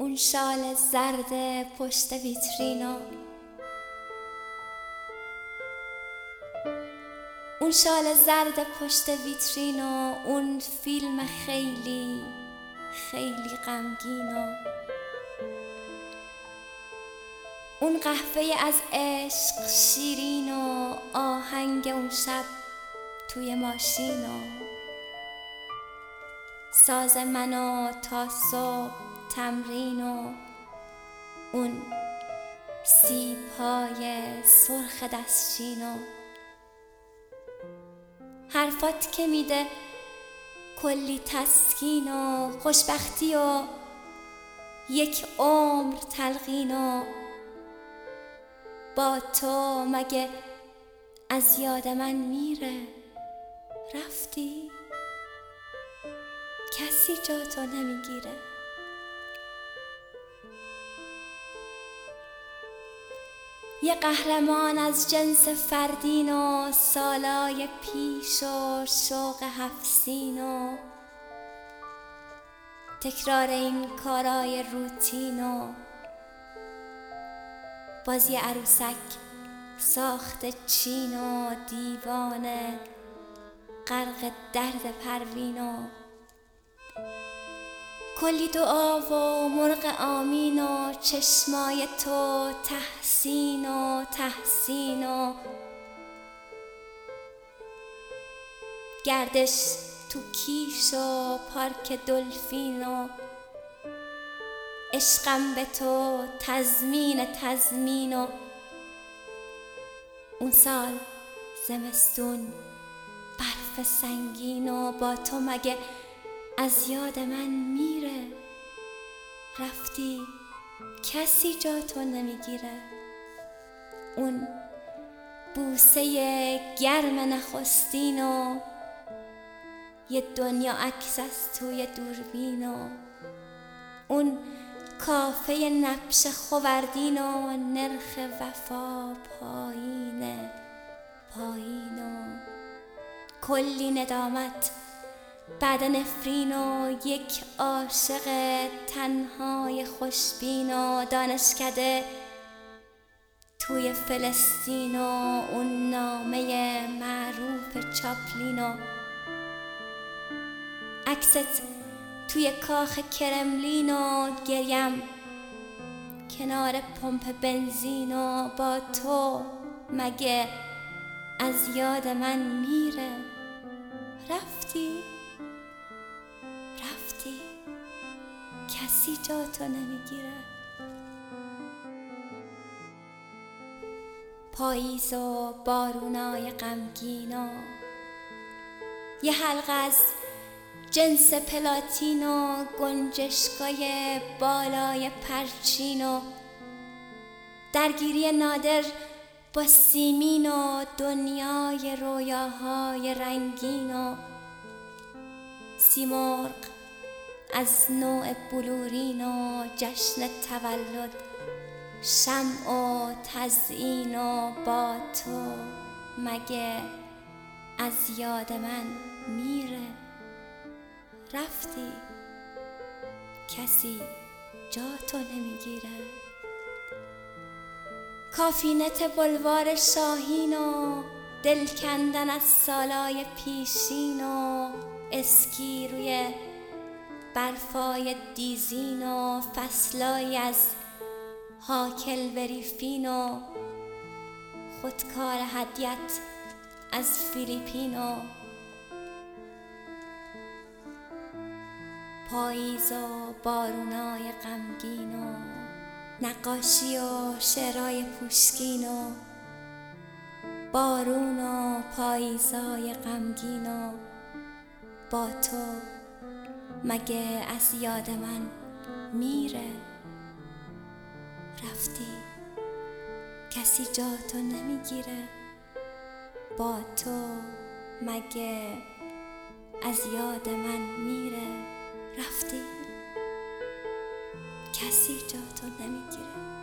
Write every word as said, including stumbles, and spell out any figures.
اون شال زرد پشت ویترینو، اون شال زرد پشت ویترینو، اون فیلم خیلی خیلی غمگینو، اون قهوه از عشق شیرین و آهنگ اون شب توی ماشینو، ساز منو تا صبح تمرین و اون سیب‌های سرخ دستچینو، حرفات که میده کلی تسکین و خوشبختی و یک عمر تلقین و با تو مگه از یاد من میره؟ رفتی؟ کسی جا تو نمیگیره. یه قهرمان از جنس فردین و سالای پیش و شوق هفسین و تکرار این کارای روتین و بازی عروسک ساخت چین و دیوانه غرق درد پروین و کلی دعا و مرغ آمین و چشمای تو تحسین و تحسین و گردش تو کیش و پارک دلفین و عشقم به تو تضمین تضمین و اون سال زمستون برف سنگین و با تو مگه از یاد من میره؟ رفتی؟ کسی جا تو نمیگیره. اون بوسه گرم نخستین و یه دنیا عکس از توی دوربین و اون کافه نبش خوردین و نرخ وفا پایینه پایین و کلی ندامت بعد نفرین و یک عاشق تنهای خوشبین و دانشکده توی فلسطین و اون نامه معروف چاپلین و عکست توی کاخ کرملین و گریم کنار پمپ بنزین و با تو مگه از یاد من میره؟ رفتی؟ رفتی؟ کسی جا تو نمیگیره. پاییز و بارونای غمگین و یه حلقه از جنس پلاتین و گنجشکای بالای پرچین و درگیری نادر با سیمین و دنیای رویاهای رنگین و سیمرغ از نوع بلورین و جشن تولد شمع و تزیین و با تو مگه از یاد من میره؟ رفتی؟ کسی جا تو نمیگیره. کافینت بلوار شاهین و دل کندن از سالای پیشین و اسکی روی برفای دیزین و فصلای از هاکل بریفین و خودکار هدیت از فیلیپین و پاییز و بارونای غمگین و نقاشی و شعرهای پوشکین و بارون و پاییزای غمگین و با تو مگه از یاد من میره؟ رفتی؟ کسی جا تو نمیگیره. با تو مگه از یاد من میره؟ رفتی؟ کسی جا تو نمیگیره.